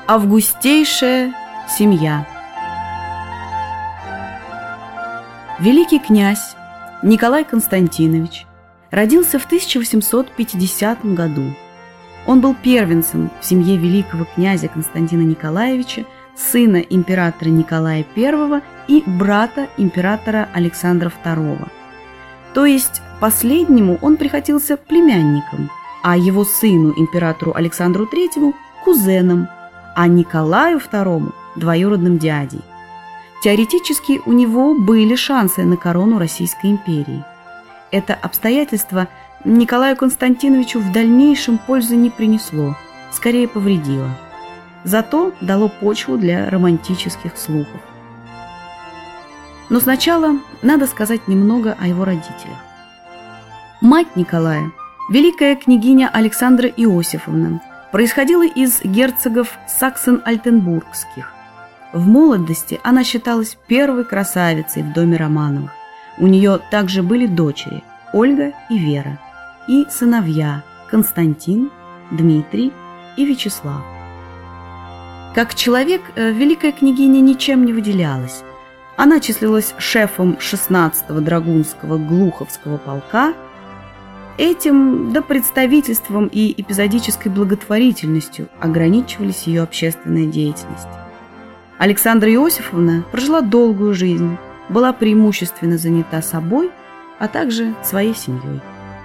Августейшая семья. Великий князь Николай Константинович родился в 1850 году. Он был первенцем в семье великого князя Константина Николаевича, сына императора Николая I и брата императора Александра II. То есть последнему он приходился племянником, а его сыну, императору Александру III, кузеном, а Николаю II – двоюродным дядей. Теоретически у него были шансы на корону Российской империи. Это обстоятельство Николаю Константиновичу в дальнейшем пользы не принесло, скорее повредило. Зато дало почву для романтических слухов. Но сначала надо сказать немного о его родителях. Мать Николая, великая княгиня Александра Иосифовна, происходила из герцогов саксон-альтенбургских. В молодости она считалась первой красавицей в доме Романовых. У нее также были дочери Ольга и Вера, и сыновья Константин, Дмитрий и Вячеслав. Как человек, великая княгиня ничем не выделялась. Она числилась шефом 16-го драгунского Глуховского полка. Этим, да представительством и эпизодической благотворительностью ограничивались ее общественная деятельность. Александра Иосифовна прожила долгую жизнь, была преимущественно занята собой, а также своей семьей.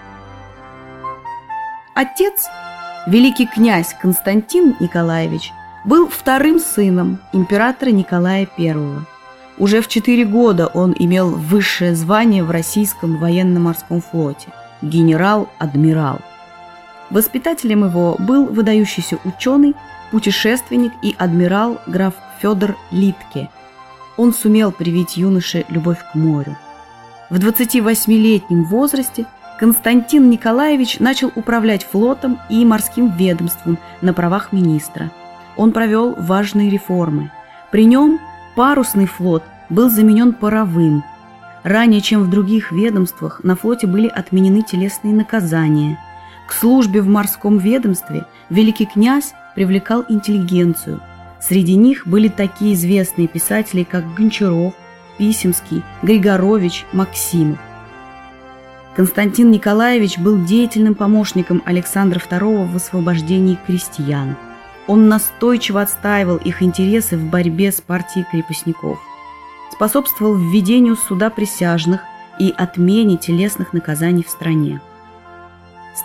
Отец, великий князь Константин Николаевич, был вторым сыном императора Николая I. Уже в 4 года он имел высшее звание в российском военно-морском флоте – генерал-адмирал. Воспитателем его был выдающийся ученый, путешественник и адмирал граф Федор Литке. Он сумел привить юноше любовь к морю. В 28-летнем возрасте Константин Николаевич начал управлять флотом и морским ведомством на правах министра. Он провел важные реформы. При нем парусный флот был заменен паровым. Ранее, чем в других ведомствах, на флоте были отменены телесные наказания. К службе в морском ведомстве великий князь привлекал интеллигенцию. Среди них были такие известные писатели, как Гончаров, Писемский, Григорович, Максимов. Константин Николаевич был деятельным помощником Александра II в освобождении крестьян. Он настойчиво отстаивал их интересы в борьбе с партией крепостников, способствовал введению суда присяжных и отмене телесных наказаний в стране. С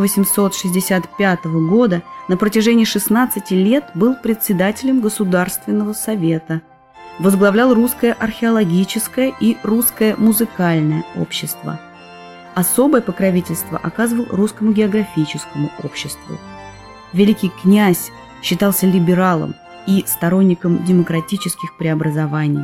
1865 года на протяжении 16 лет был председателем Государственного совета, возглавлял Русское археологическое и Русское музыкальное общество. Особое покровительство оказывал Русскому географическому обществу. Великий князь считался либералом и сторонником демократических преобразований.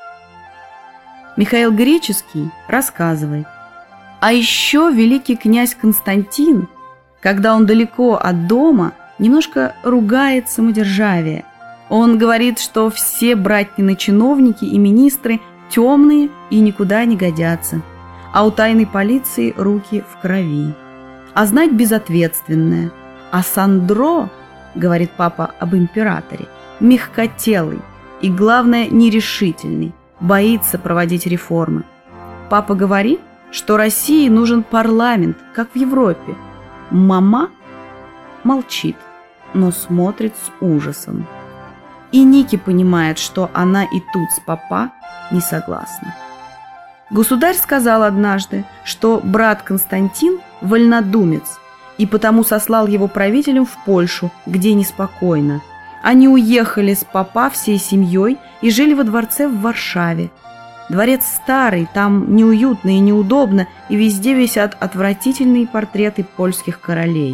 Михаил Греческий рассказывает: а еще великий князь Константин, когда он далеко от дома, немножко ругает самодержавие. Он говорит, что все братнины чиновники и министры темные и никуда не годятся, а у тайной полиции руки в крови. А знать безответственное. А Сандро, говорит папа об императоре, мягкотелый и, главное, нерешительный, боится проводить реформы. Папа говорит, что России нужен парламент, как в Европе. Мама молчит, но смотрит с ужасом. И Ники понимает, что она и тут с папа не согласна. Государь сказал однажды, что брат Константин – вольнодумец, и потому сослал его правителем в Польшу, где неспокойно. Они уехали с папа всей семьей и жили во дворце в Варшаве. Дворец старый, там неуютно и неудобно, и везде висят отвратительные портреты польских королей.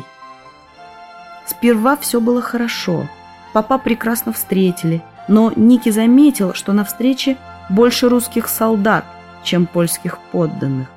Сперва все было хорошо. Папа прекрасно встретили, но Ники заметил, что на встрече больше русских солдат, чем польских подданных.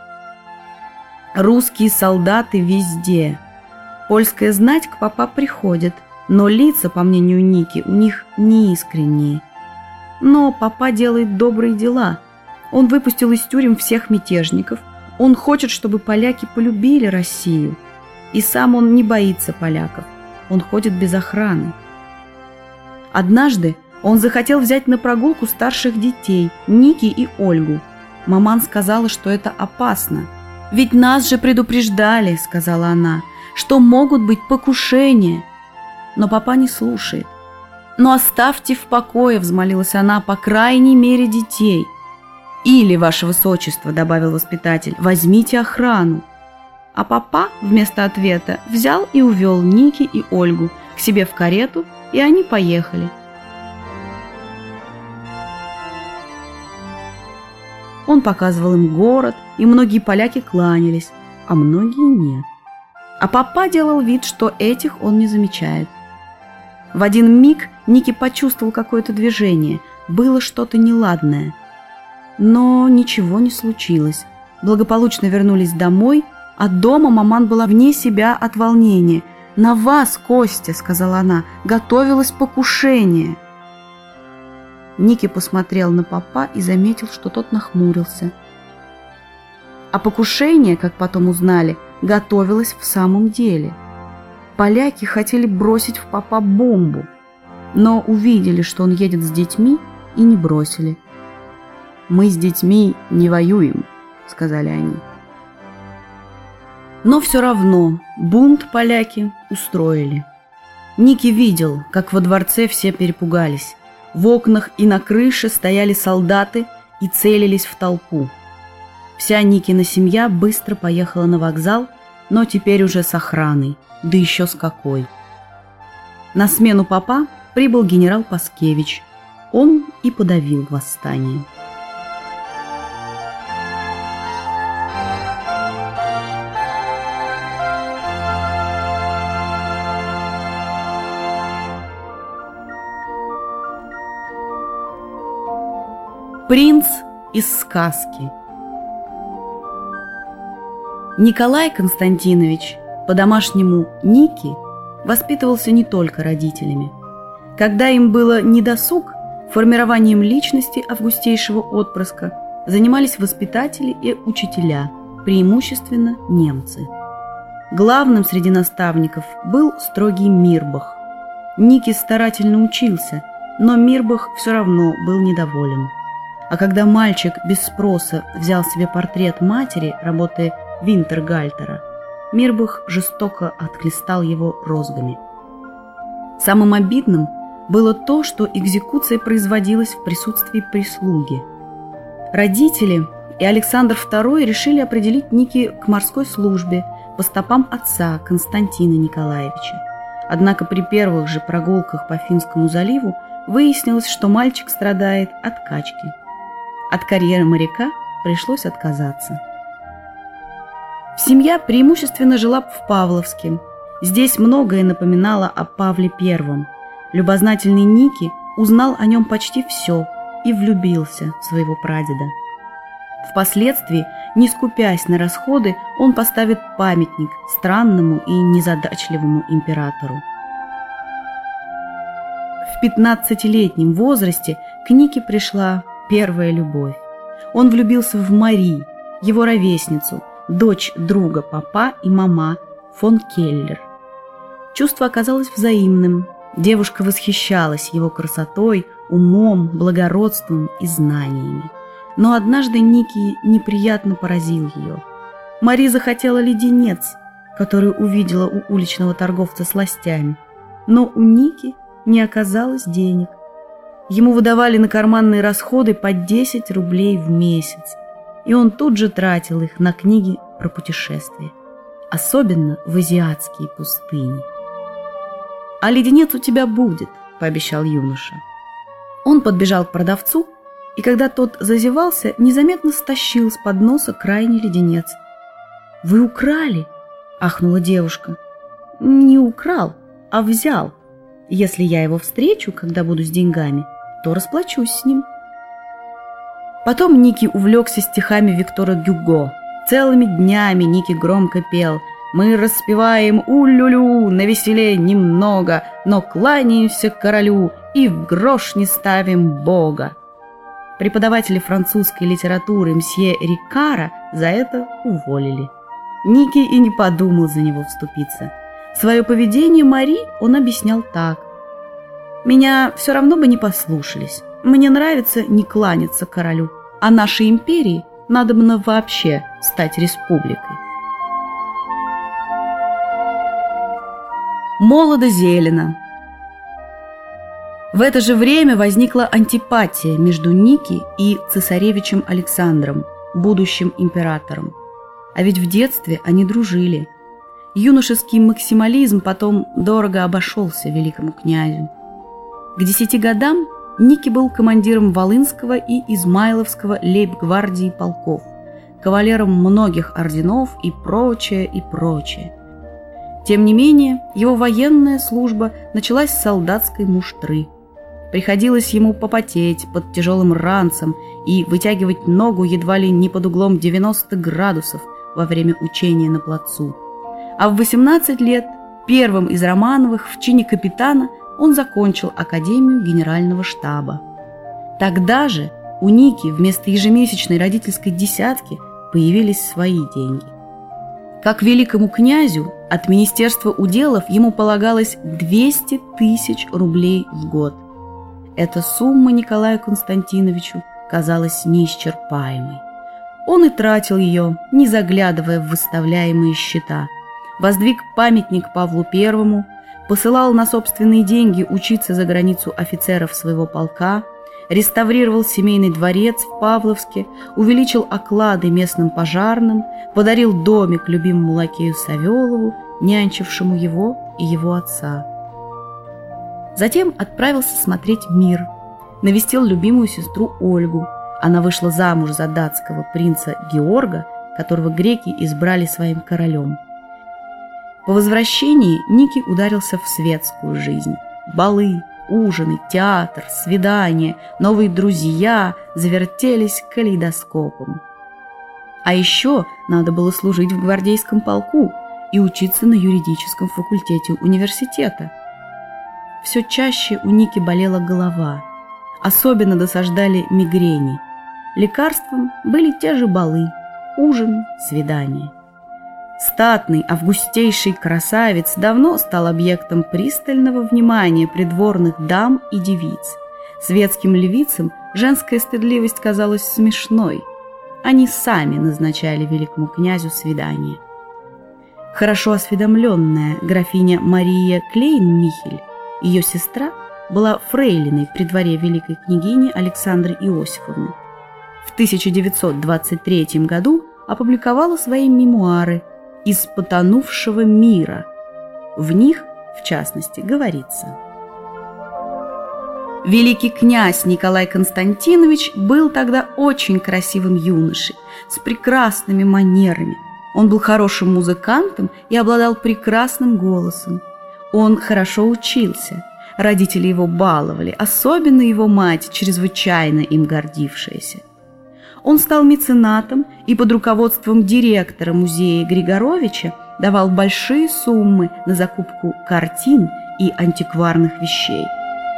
Русские солдаты везде. Польская знать к папа приходит, но лица, по мнению Ники, у них неискренние. Но папа делает добрые дела. Он выпустил из тюрем всех мятежников. Он хочет, чтобы поляки полюбили Россию. И сам он не боится поляков. Он ходит без охраны. Однажды он захотел взять на прогулку старших детей, Ники и Ольгу. Маман сказала, что это опасно. «Ведь нас же предупреждали», — сказала она, — «что могут быть покушения». Но папа не слушает. «Но оставьте в покое», — взмолилась она, — «по крайней мере детей». «Или, ваше высочество», — добавил воспитатель, — «возьмите охрану». А папа вместо ответа взял и увел Ники и Ольгу к себе в карету, и они поехали. Он показывал им город, и многие поляки кланялись, а многие нет. А папа делал вид, что этих он не замечает. В один миг Ники почувствовал какое-то движение, было что-то неладное. Но ничего не случилось. Благополучно вернулись домой, а дома маман была вне себя от волнения. «На вас, Костя, — сказала она, — готовилось покушение». Ники посмотрел на папа и заметил, что тот нахмурился. А покушение, как потом узнали, готовилось в самом деле. Поляки хотели бросить в папа бомбу, но увидели, что он едет с детьми, и не бросили. «Мы с детьми не воюем», — сказали они. Но все равно бунт поляки устроили. Ники видел, как во дворце все перепугались. В окнах и на крыше стояли солдаты и целились в толпу. Вся Никина семья быстро поехала на вокзал, но теперь уже с охраной, да еще с какой. На смену папа прибыл генерал Паскевич. Он и подавил восстание. Принц из сказки. Николай Константинович, по-домашнему Ники, воспитывался не только родителями. Когда им было недосуг, формированием личности августейшего отпрыска занимались воспитатели и учителя, преимущественно немцы. Главным среди наставников был строгий Мирбах. Ники старательно учился, но Мирбах все равно был недоволен. А когда мальчик без спроса взял себе портрет матери, работы Винтергальтера, Мирбах жестоко отхлестал его розгами. Самым обидным было то, что экзекуция производилась в присутствии прислуги. Родители и Александр II решили определить Ники к морской службе по стопам отца Константина Николаевича. Однако при первых же прогулках по Финскому заливу выяснилось, что мальчик страдает от качки. От карьеры моряка пришлось отказаться. Семья преимущественно жила в Павловске. Здесь многое напоминало о Павле I. Любознательный Ники узнал о нем почти все и влюбился в своего прадеда. Впоследствии, не скупясь на расходы, он поставит памятник странному и незадачливому императору. В 15-летнем возрасте к Нике пришла первая любовь. Он влюбился в Мари, его ровесницу, дочь друга папа и мама фон Келлер. Чувство оказалось взаимным. Девушка восхищалась его красотой, умом, благородством и знаниями. Но однажды Ники неприятно поразил ее. Мари захотела леденец, который увидела у уличного торговца сластями. Но у Ники не оказалось денег. Ему выдавали на карманные расходы по 10 рублей в месяц, и он тут же тратил их на книги про путешествия, особенно в азиатские пустыни. «А леденец у тебя будет», — пообещал юноша. Он подбежал к продавцу, и когда тот зазевался, незаметно стащил с подноса крайний леденец. «Вы украли?» — ахнула девушка. «Не украл, а взял. Если я его встречу, когда буду с деньгами, то расплачусь с ним». Потом Ники увлекся стихами Виктора Гюго. Целыми днями Ники громко пел: «Мы распеваем у-лю-лю, навеселе немного, но кланяемся королю и в грош не ставим Бога». Преподавателя французской литературы мсье Рикара за это уволили. Ники и не подумал за него вступиться. Свое поведение Мари он объяснял так: Меня все равно бы не послушались. Мне нравится не кланяться королю, а нашей империи надобно вообще стать республикой. Молодо-зелено. В это же время возникла антипатия между Ники и цесаревичем Александром, будущим императором. А ведь в детстве они дружили. Юношеский максимализм потом дорого обошелся великому князю. К 10 годам Ники был командиром Волынского и Измайловского лейб-гвардии полков, кавалером многих орденов и прочее, и прочее. Тем не менее, его военная служба началась с солдатской муштры. Приходилось ему попотеть под тяжелым ранцем и вытягивать ногу едва ли не под углом 90 градусов во время учения на плацу. А в 18 лет первым из Романовых в чине капитана он закончил Академию Генерального штаба. Тогда же у Ники вместо ежемесячной родительской десятки появились свои деньги. Как великому князю от Министерства уделов ему полагалось 200 тысяч рублей в год. Эта сумма Николаю Константиновичу казалась неисчерпаемой. Он и тратил ее, не заглядывая в выставляемые счета, воздвиг памятник Павлу Первому, посылал на собственные деньги учиться за границу офицеров своего полка, реставрировал семейный дворец в Павловске, увеличил оклады местным пожарным, подарил домик любимому лакею Савелову, нянчившему его и его отца. Затем отправился смотреть мир, навестил любимую сестру Ольгу. Она вышла замуж за датского принца Георга, которого греки избрали своим королем. По возвращении Ники ударился в светскую жизнь. Балы, ужины, театр, свидания, новые друзья завертелись калейдоскопом. А еще надо было служить в гвардейском полку и учиться на юридическом факультете университета. Все чаще у Ники болела голова, особенно досаждали мигрени. Лекарством были те же балы, ужин, свидания. Статный, августейший красавец давно стал объектом пристального внимания придворных дам и девиц. Светским львицам женская стыдливость казалась смешной. Они сами назначали великому князю свидание. Хорошо осведомленная графиня Мария Клейн-Михель, ее сестра, была фрейлиной при дворе великой княгини Александры Иосифовны. В 1923 году опубликовала свои мемуары «Из потонувшего мира». В них, в частности, говорится: великий князь Николай Константинович был тогда очень красивым юношей, с прекрасными манерами. Он был хорошим музыкантом и обладал прекрасным голосом. Он хорошо учился. Родители его баловали, особенно его мать, чрезвычайно им гордившаяся. Он стал меценатом и под руководством директора музея Григоровича давал большие суммы на закупку картин и антикварных вещей.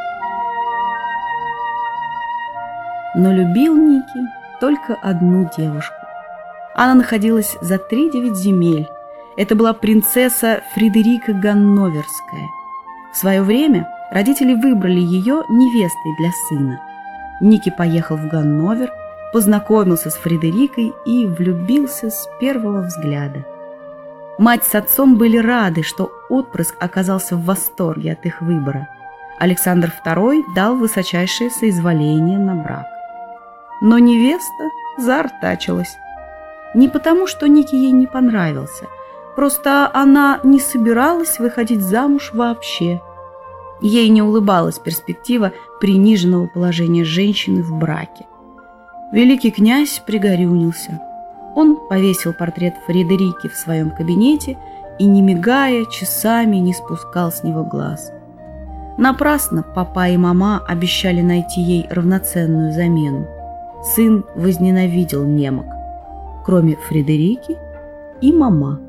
Но любил Ники только одну девушку. Она находилась за 3-9 земель. Это была принцесса Фредерика Ганноверская. В свое время родители выбрали ее невестой для сына. Ники поехал в Ганновер, познакомился с Фредерикой и влюбился с первого взгляда. Мать с отцом были рады, что отпрыск оказался в восторге от их выбора. Александр II дал высочайшее соизволение на брак. Но невеста заортачилась. Не потому, что Ники ей не понравился, просто она не собиралась выходить замуж вообще. Ей не улыбалась перспектива приниженного положения женщины в браке. Великий князь пригорюнился. Он повесил портрет Фредерики в своем кабинете и, не мигая, часами не спускал с него глаз. Напрасно папа и мама обещали найти ей равноценную замену. Сын возненавидел немок, кроме Фредерики и мама.